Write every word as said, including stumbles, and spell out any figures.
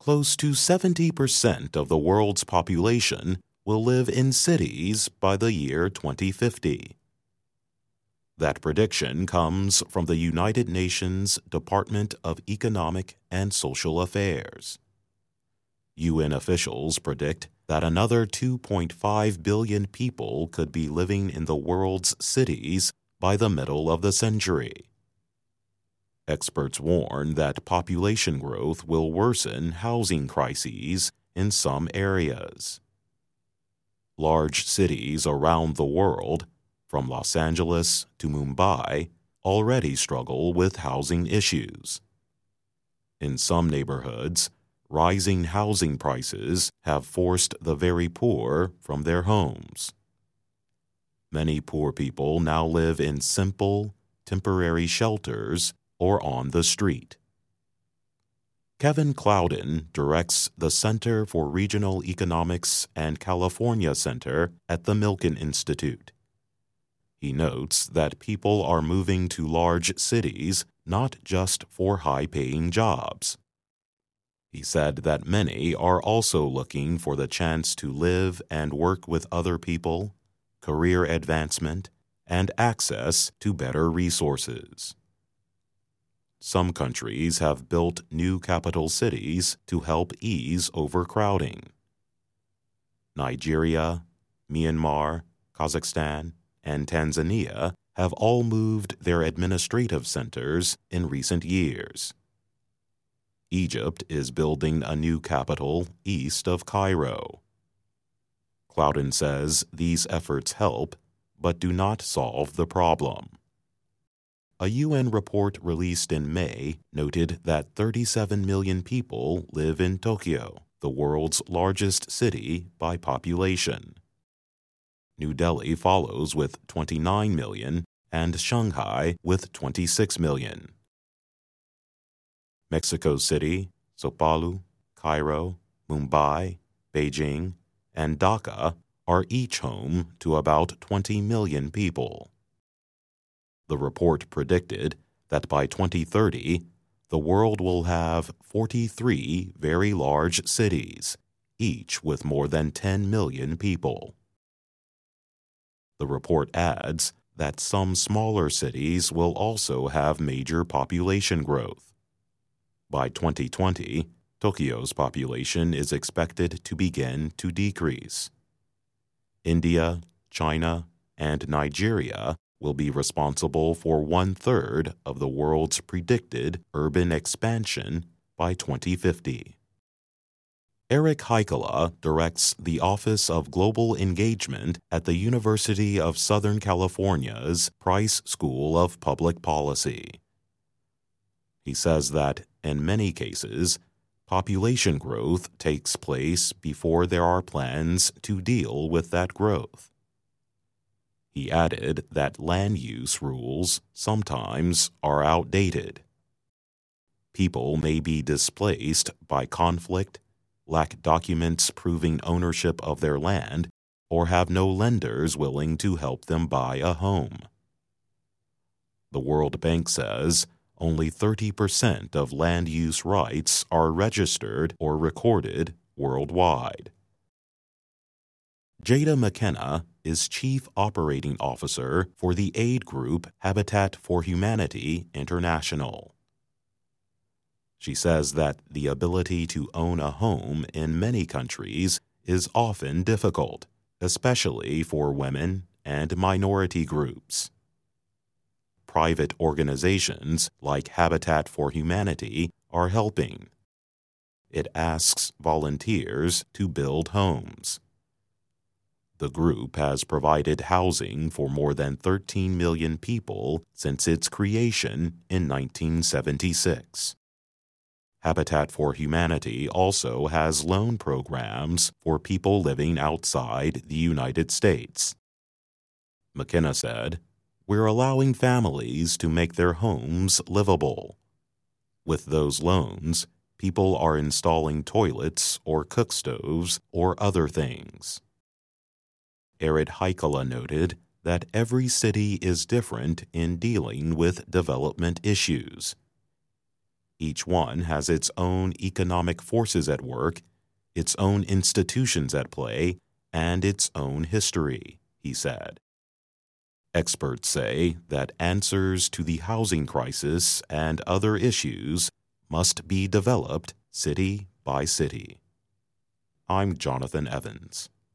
close to seventy percent of the world's population will live in cities by the year twenty fifty. That prediction comes from the United Nations Department of Economic and Social Affairs. U N officials predict that another two point five billion people could be living in the world's cities by the middle of the century. Experts warn that population growth will worsen housing crises in some areas. Large cities around the world, from Los Angeles to Mumbai, already struggle with housing issues. In some neighborhoods, rising housing prices have forced the very poor from their homes. Many poor people now live in simple, temporary shelters or on the street. Kevin Clouden directs the Center for Regional Economics and California Center at the Milken Institute. He notes that people are moving to large cities not just for high-paying jobs. He said that many are also looking for the chance to live and work with other people, career advancement, and access to better resources. Some countries have built new capital cities to help ease overcrowding. Nigeria, Myanmar, Kazakhstan, and Tanzania have all moved their administrative centers in recent years. Egypt is building a new capital east of Cairo. Clouden says these efforts help, but do not solve the problem. A U N report released in May noted that thirty-seven million people live in Tokyo, the world's largest city by population. New Delhi follows with twenty-nine million and Shanghai with twenty-six million. Mexico City, Sao Paulo, Cairo, Mumbai, Beijing, and Dhaka are each home to about twenty million people. The report predicted that by twenty thirty, the world will have forty-three very large cities, each with more than ten million people. The report adds that some smaller cities will also have major population growth. By twenty twenty, Tokyo's population is expected to begin to decrease. India, China, and Nigeria will be responsible for one-third of the world's predicted urban expansion by twenty fifty. Eric Heikala directs the Office of Global Engagement at the University of Southern California's Price School of Public Policy. He says that, in many cases, population growth takes place before there are plans to deal with that growth. He added that land use rules sometimes are outdated. People may be displaced by conflict, lack documents proving ownership of their land, or have no lenders willing to help them buy a home. The World Bank says only thirty percent of land use rights are registered or recorded worldwide. Jada McKenna is Chief Operating Officer for the aid group Habitat for Humanity International. She says that the ability to own a home in many countries is often difficult, especially for women and minority groups. Private organizations like Habitat for Humanity are helping. It asks volunteers to build homes. The group has provided housing for more than thirteen million people since its creation in nineteen seventy-six. Habitat for Humanity also has loan programs for people living outside the United States. McKenna said, "We're allowing families to make their homes livable. With those loans, people are installing toilets or cook stoves or other things." Eric Heikala noted that every city is different in dealing with development issues. Each one has its own economic forces at work, its own institutions at play, and its own history, he said. Experts say that answers to the housing crisis and other issues must be developed city by city. I'm Jonathan Evans.